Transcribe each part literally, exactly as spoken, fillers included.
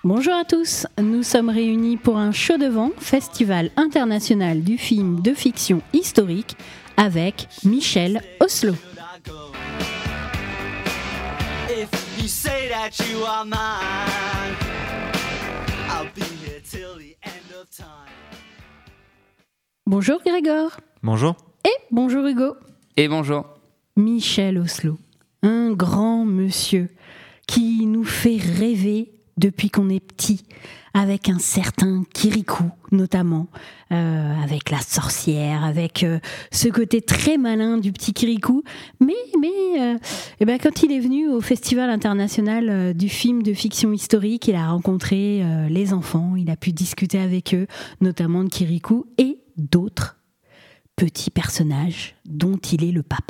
Bonjour à tous, nous sommes réunis pour un show de vent, Festival international du film de fiction historique avec Michel Oslo. Bonjour Grégor. Bonjour. Et bonjour Hugo. Et bonjour. Michel Oslo, un grand monsieur qui nous fait rêver depuis qu'on est petit, avec un certain Kirikou notamment, euh, avec la sorcière, avec euh, ce côté très malin du petit Kirikou. Mais, mais euh, eh ben, quand il est venu au Festival international euh, du film de fiction historique, il a rencontré euh, les enfants, il a pu discuter avec eux, notamment de Kirikou et d'autres petits personnages dont il est le papa.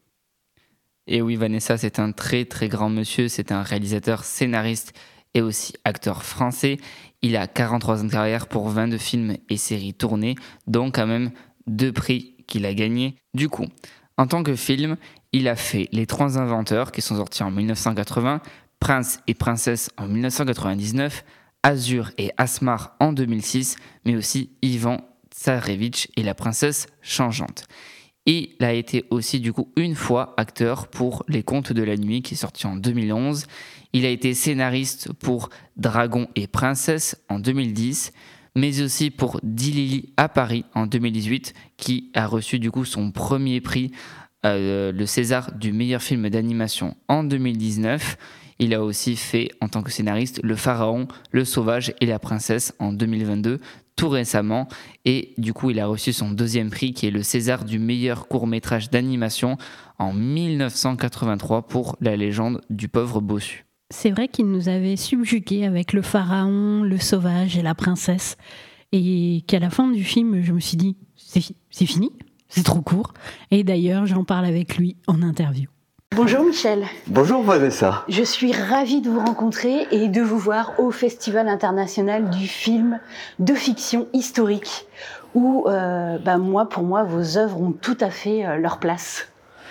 Et oui, Vanessa, c'est un très très grand monsieur, c'est un réalisateur, scénariste et aussi acteur français. Il a quarante-trois ans de carrière pour vingt de films et séries tournées, dont quand même deux prix qu'il a gagnés. Du coup, en tant que film, il a fait Les Trois Inventeurs, qui sont sortis en dix-neuf cent quatre-vingts, Prince et Princesse en dix-neuf cent quatre-vingt-dix-neuf, Azur et Asmar en deux mille six, mais aussi Ivan Tsarevitch et la princesse changeante. Et il a été aussi du coup une fois acteur pour Les Contes de la Nuit qui est sorti en deux mille onze. Il a été scénariste pour Dragon et Princesse en deux mille dix, mais aussi pour Dilili à Paris en deux mille dix-huit, qui a reçu du coup son premier prix, euh, le César du meilleur film d'animation en deux mille dix-neuf. Il a aussi fait en tant que scénariste Le Pharaon, Le Sauvage et la Princesse en deux mille vingt-deux, tout récemment, et du coup il a reçu son deuxième prix qui est le César du meilleur court-métrage d'animation en dix-neuf cent quatre-vingt-trois pour La Légende du pauvre bossu. C'est vrai qu'il nous avait subjugués avec Le Pharaon, Le Sauvage et la Princesse, et qu'à la fin du film je me suis dit c'est, c'est fini, c'est trop court, et d'ailleurs j'en parle avec lui en interview. Bonjour Michel. Bonjour Vanessa. Je suis ravie de vous rencontrer et de vous voir au Festival international du film de fiction historique où, euh, bah moi, pour moi, vos œuvres ont tout à fait euh, leur place.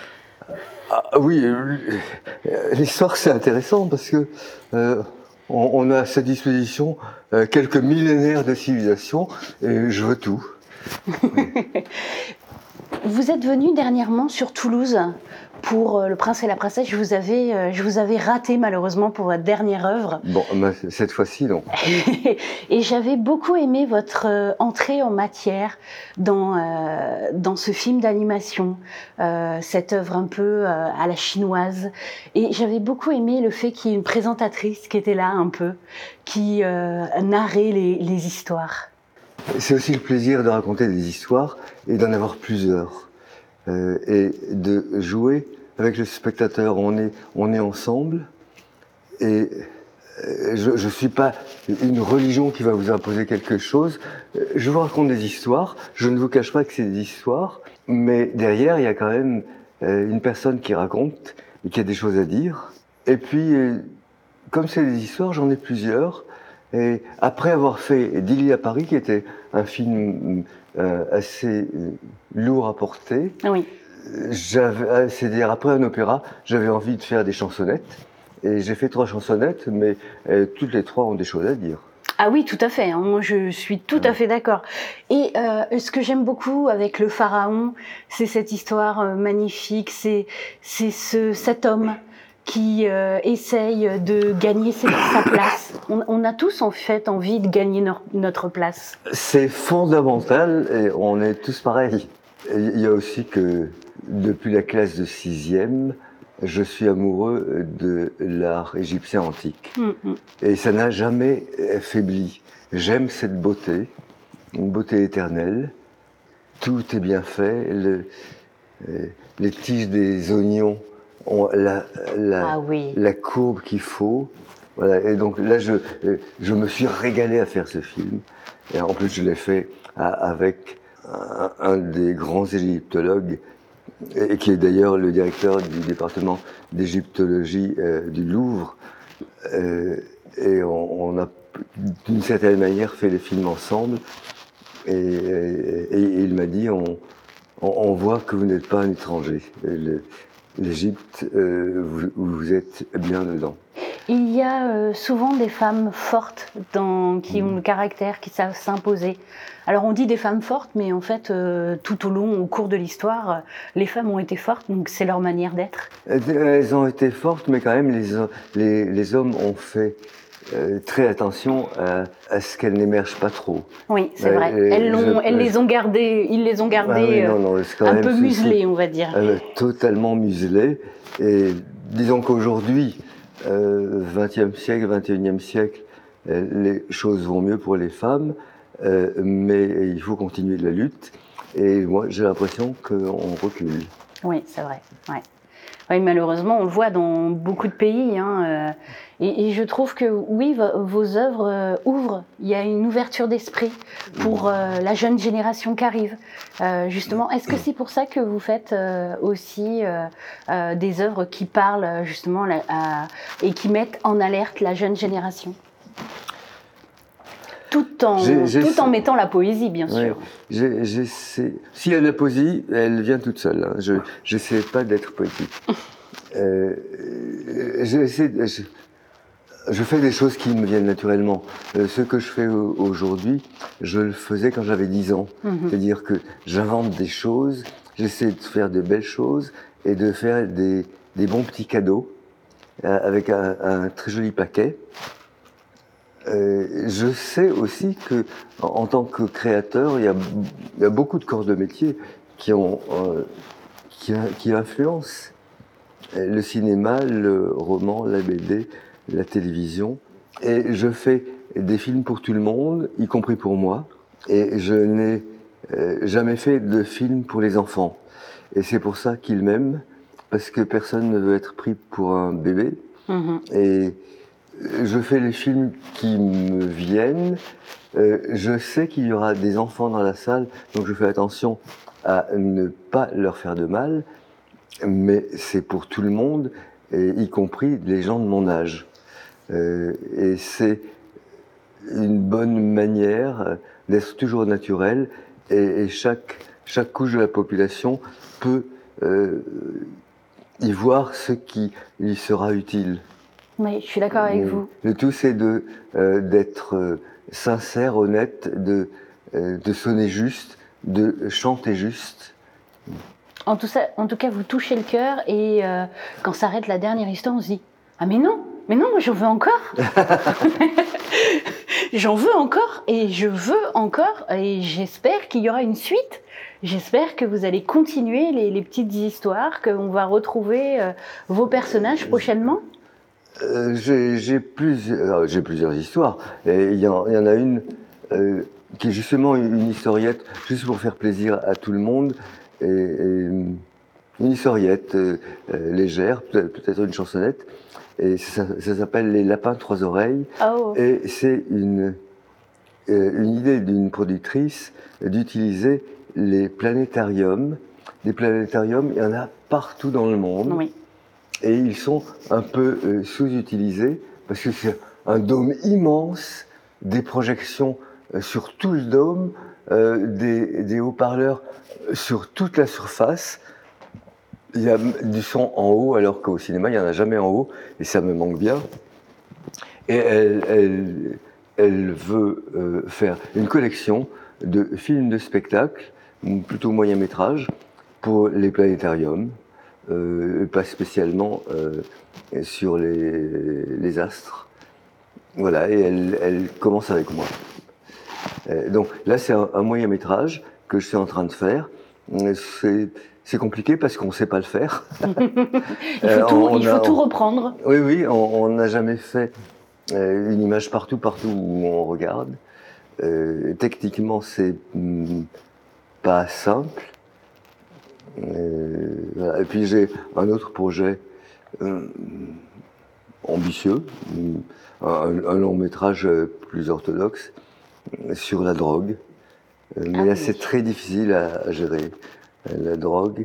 Ah, oui, euh, l'histoire c'est intéressant parce que euh, on, on a à sa disposition euh, quelques millénaires de civilisation et je veux tout. Vous êtes venu dernièrement sur Toulouse pour euh, Le Prince et la Princesse. Je vous avais, euh, je vous avais raté malheureusement pour votre dernière œuvre. Bon, bah, cette fois-ci, non. Et j'avais beaucoup aimé votre euh, entrée en matière dans, euh, dans ce film d'animation, euh, cette œuvre un peu euh, à la chinoise. Et j'avais beaucoup aimé le fait qu'il y ait une présentatrice qui était là un peu, qui euh, narrait les, les histoires. C'est aussi le plaisir de raconter des histoires et d'en avoir plusieurs. Euh, et de jouer avec le spectateur. On est, on est ensemble et je ne suis pas une religion qui va vous imposer quelque chose. Je vous raconte des histoires, je ne vous cache pas que c'est des histoires, mais derrière il y a quand même une personne qui raconte et qui a des choses à dire. Et puis, comme c'est des histoires, j'en ai plusieurs. Et après avoir fait Dilili à Paris, qui était un film euh, assez euh, lourd à porter, oui. j'avais, c'est-à-dire après un opéra, j'avais envie de faire des chansonnettes. Et j'ai fait trois chansonnettes, mais euh, toutes les trois ont des choses à dire. Ah oui, tout à fait. Hein. Moi, je suis tout ouais. à fait d'accord. Et euh, ce que j'aime beaucoup avec Le Pharaon, c'est cette histoire euh, magnifique, c'est, c'est ce, cet homme qui euh, essaye de gagner sa place. On, on a tous en fait envie de gagner no- notre place. C'est fondamental et on est tous pareils. Il y a aussi que depuis la classe de sixième, je suis amoureux de l'art égyptien antique. Mm-hmm. Et ça n'a jamais faibli. J'aime cette beauté, une beauté éternelle. Tout est bien fait. Le, les tiges des oignons ont la, la, ah oui. la courbe qu'il faut. Voilà. Et donc là, je, je me suis régalé à faire ce film. Et en plus, je l'ai fait avec un, un des grands égyptologues, et qui est d'ailleurs le directeur du département d'égyptologie euh, du Louvre. Euh, et on, on a d'une certaine manière fait les films ensemble. Et, et, et il m'a dit, on, on, on voit que vous n'êtes pas un étranger. Le, L'Égypte, euh, vous, vous êtes bien dedans. Il y a euh, souvent des femmes fortes dans, qui ont le caractère, qui savent s'imposer. Alors on dit des femmes fortes, mais en fait, euh, tout au long, au cours de l'histoire, euh, les femmes ont été fortes, donc c'est leur manière d'être. Elles ont été fortes, mais quand même, les, les, les hommes ont fait euh, très attention à, à ce qu'elles n'émergent pas trop. Oui, c'est euh, vrai. Elles, je, elles les ont gardées, ils les ont gardées ah oui, non, non, euh, un peu muselées, on va dire. Euh, totalement muselées. Et disons qu'aujourd'hui, euh, vingtième siècle, vingt et unième siècle, euh, les choses vont mieux pour les femmes, euh, mais il faut continuer de la lutte. Et moi, j'ai l'impression qu'on recule. Oui, c'est vrai. Ouais. Oui, malheureusement, on le voit dans beaucoup de pays. Hein, euh, et, et je trouve que, oui, vos œuvres euh, ouvrent. Il y a une ouverture d'esprit pour euh, la jeune génération qui arrive. Euh, justement, est-ce que c'est pour ça que vous faites euh, aussi euh, euh, des œuvres qui parlent, justement, la, à, et qui mettent en alerte la jeune génération ? Tout en, j'ai, j'ai, tout en mettant la poésie, bien sûr. Ouais, j'ai, j'essaie, s'il y a de la poésie, elle vient toute seule. Hein. Je n'essaie pas d'être poétique. euh, j'essaie, je, je fais des choses qui me viennent naturellement. Euh, ce que je fais aujourd'hui, je le faisais quand j'avais dix ans. Mm-hmm. C'est-à-dire que j'invente des choses, j'essaie de faire de belles choses et de faire des, des bons petits cadeaux euh, avec un, un très joli paquet. Euh, je sais aussi que, en, en tant que créateur, il y a, il y a beaucoup de corps de métier qui, ont, euh, qui, qui influencent le cinéma, le roman, la B D, la télévision. Et je fais des films pour tout le monde, y compris pour moi. Et je n'ai euh, jamais fait de film pour les enfants. Et c'est pour ça qu'ils m'aiment, parce que personne ne veut être pris pour un bébé. Mmh. Et je fais les films qui me viennent. Euh, je sais qu'il y aura des enfants dans la salle, donc je fais attention à ne pas leur faire de mal. Mais c'est pour tout le monde, et y compris les gens de mon âge. Euh, et c'est une bonne manière d'être toujours naturel. Et, et chaque, chaque couche de la population peut euh, y voir ce qui lui sera utile. Oui, je suis d'accord avec vous. Le tout, c'est de, euh, d'être euh, sincère, honnête, de, euh, de sonner juste, de chanter juste. En tout, ça, en tout cas, vous touchez le cœur et euh, quand s'arrête la dernière histoire, on se dit « Ah mais non, mais non, moi j'en veux encore !» J'en veux encore et je veux encore et j'espère qu'il y aura une suite. J'espère que vous allez continuer les, les petites histoires, qu'on va retrouver euh, vos personnages prochainement. Euh, j'ai, j'ai, plusieurs, j'ai plusieurs histoires. Il y, y en a une euh, qui est justement une historiette, juste pour faire plaisir à tout le monde. Et, et une historiette euh, euh, légère, peut-être, peut-être une chansonnette. Et ça, ça s'appelle Les Lapins Trois Oreilles. Oh. Et c'est une, euh, une idée d'une productrice d'utiliser les planétariums. Des planétariums, il y en a partout dans le monde. Oui. Et ils sont un peu euh, sous-utilisés parce que c'est un dôme immense, des projections euh, sur tout le dôme, euh, des, des haut-parleurs sur toute la surface. Il y a du son en haut, alors qu'au cinéma, il n'y en a jamais en haut, et ça me manque bien. Et elle, elle, elle veut euh, faire une collection de films de spectacle, plutôt moyen métrage, pour les planétariums. Euh, pas spécialement euh, sur les, les astres. Voilà, et elle, elle commence avec moi. Euh, donc là, c'est un, un moyen métrage que je suis en train de faire. C'est, c'est compliqué parce qu'on ne sait pas le faire. il faut, tout, euh, il faut a, tout reprendre. On, oui, oui, on n'a jamais fait euh, une image partout, partout où on regarde. Euh, techniquement, c'est mm, pas simple. Et, voilà. Et puis j'ai un autre projet euh, ambitieux, un, un long métrage plus orthodoxe sur la drogue. Mais ah, là, oui. C'est très difficile à, à gérer, la drogue,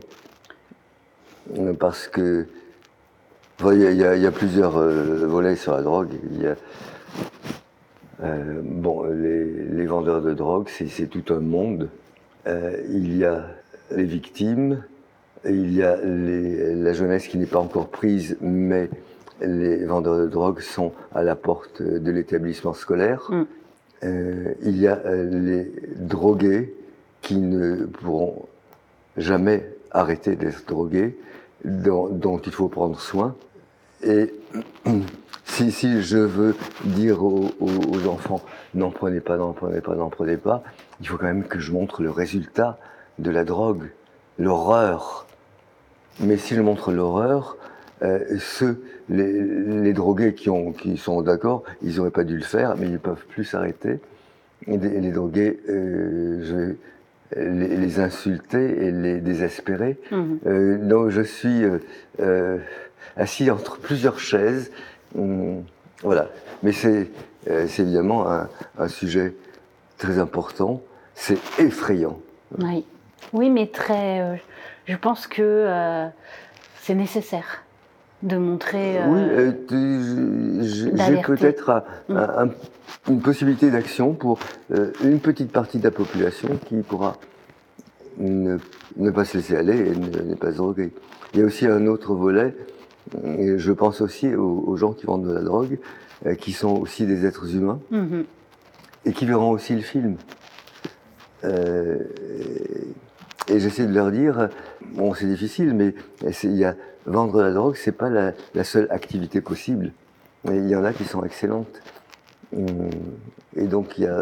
parce que il y, y, y a plusieurs euh, volets sur la drogue. Il y a euh, bon, les, les vendeurs de drogue, c'est, c'est tout un monde. Euh, il y a les victimes, il y a les, la jeunesse qui n'est pas encore prise, mais les vendeurs de drogue sont à la porte de l'établissement scolaire. Mm. Euh, il y a euh, les drogués qui ne pourront jamais arrêter d'être drogués, dont, dont il faut prendre soin. Et si, si je veux dire aux, aux, aux enfants, n'en prenez pas, n'en prenez pas, n'en prenez pas, il faut quand même que je montre le résultat de la drogue, l'horreur. Mais si je montre l'horreur, euh, ceux, les, les drogués qui, ont, qui sont d'accord, ils n'auraient pas dû le faire, mais ils ne peuvent plus s'arrêter. Et les, les drogués, euh, je vais les, les insulter et les désespérer. Mmh. Euh, donc je suis euh, euh, assis entre plusieurs chaises. Hum, voilà. Mais c'est, euh, c'est évidemment un, un sujet très important. C'est effrayant. Oui, oui, mais très. Euh, je pense que euh, c'est nécessaire de montrer. Euh, oui, euh, j'ai peut-être un, un, un, une possibilité d'action pour euh, une petite partie de la population qui pourra ne, ne pas se laisser aller et ne, ne pas se droguer. Il y a aussi un autre volet. Et je pense aussi aux, aux gens qui vendent de la drogue, euh, qui sont aussi des êtres humains, mm-hmm. et qui verront aussi le film. Euh, et j'essaie de leur dire, bon, c'est difficile, mais c'est, y a, vendre de la drogue, c'est pas la, la seule activité possible. Et il y en a qui sont excellentes. Et donc, il y a,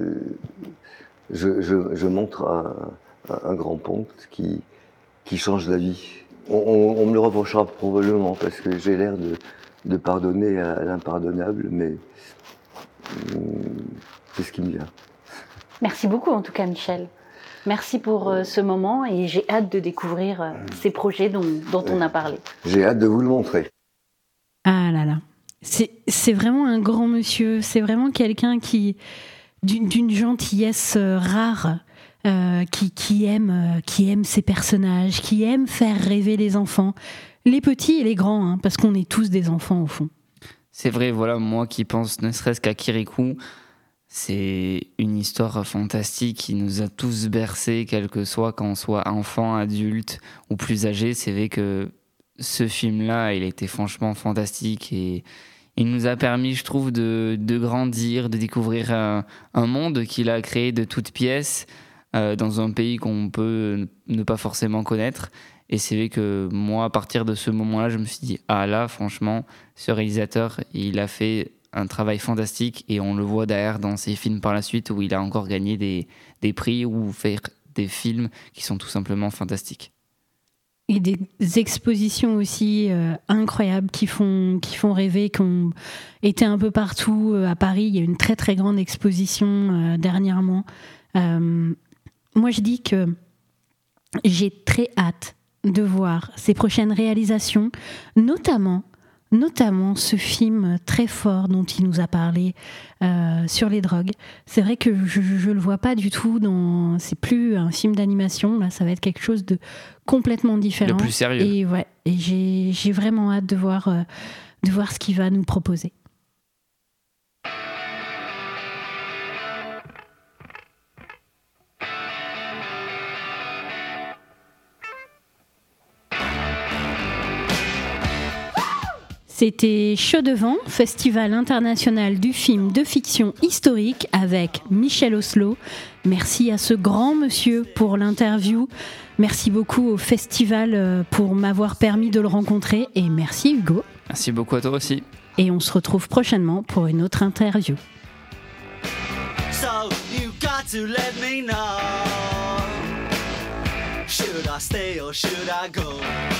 je, je, je montre un, un grand ponte qui, qui change la vie. On, on, on me le reprochera probablement parce que j'ai l'air de, de pardonner à l'impardonnable, mais hum, c'est ce qui me vient. Merci beaucoup en tout cas, Michel. Merci pour euh, ce moment et j'ai hâte de découvrir euh, ces projets dont, dont on a parlé. J'ai hâte de vous le montrer. Ah là là, c'est, c'est vraiment un grand monsieur, c'est vraiment quelqu'un qui, d'une, d'une gentillesse euh, rare. Euh, qui, qui, aime, euh, qui aime ses personnages, qui aime faire rêver les enfants, les petits et les grands, hein, parce qu'on est tous des enfants au fond. C'est vrai, voilà, moi qui pense ne serait-ce qu'à Kirikou, c'est une histoire fantastique qui nous a tous bercés, quel que soit, quand on soit enfant, adulte ou plus âgé. C'est vrai que ce film-là, il était franchement fantastique et il nous a permis, je trouve, de, de grandir, de découvrir un, un monde qu'il a créé de toutes pièces, Euh, dans un pays qu'on peut ne pas forcément connaître. Et c'est vrai que moi, à partir de ce moment-là, je me suis dit, ah là, franchement, ce réalisateur, il a fait un travail fantastique et on le voit derrière dans ses films par la suite où il a encore gagné des, des prix ou fait des films qui sont tout simplement fantastiques. Et des expositions aussi euh, incroyables qui font, qui font rêver, qui ont été un peu partout. À Paris, il y a une très très grande exposition euh, dernièrement. Euh, Moi, je dis que j'ai très hâte de voir ses prochaines réalisations, notamment, notamment ce film très fort dont il nous a parlé euh, sur les drogues. C'est vrai que je ne le vois pas du tout dans... C'est plus un film d'animation, là, ça va être quelque chose de complètement différent. Le plus sérieux. Et, ouais, et j'ai, j'ai vraiment hâte de voir, euh, de voir ce qu'il va nous proposer. C'était Chaud devant, Festival international du film de fiction historique avec Michel Oslo. Merci à ce grand monsieur pour l'interview. Merci beaucoup au festival pour m'avoir permis de le rencontrer. Et merci Hugo. Merci beaucoup à toi aussi. Et on se retrouve prochainement pour une autre interview. So you got to let me know. Should I stay or should I go?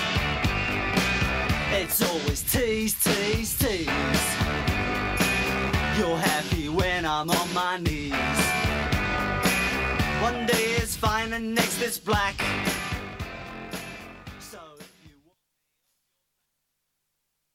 It's always tease, tease, tease. You're happy when I'm on my knees. One day it's fine and next it's black.